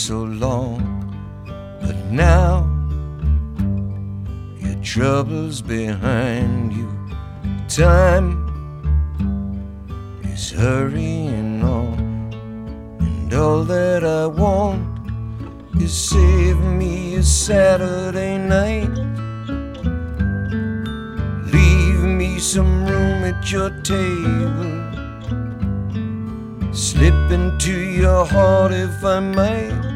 so long, but now your trouble's behind you. Time is hurrying on, and all that I want is save me a Saturday night. Leave me some room at your table, slip into your heart if I might.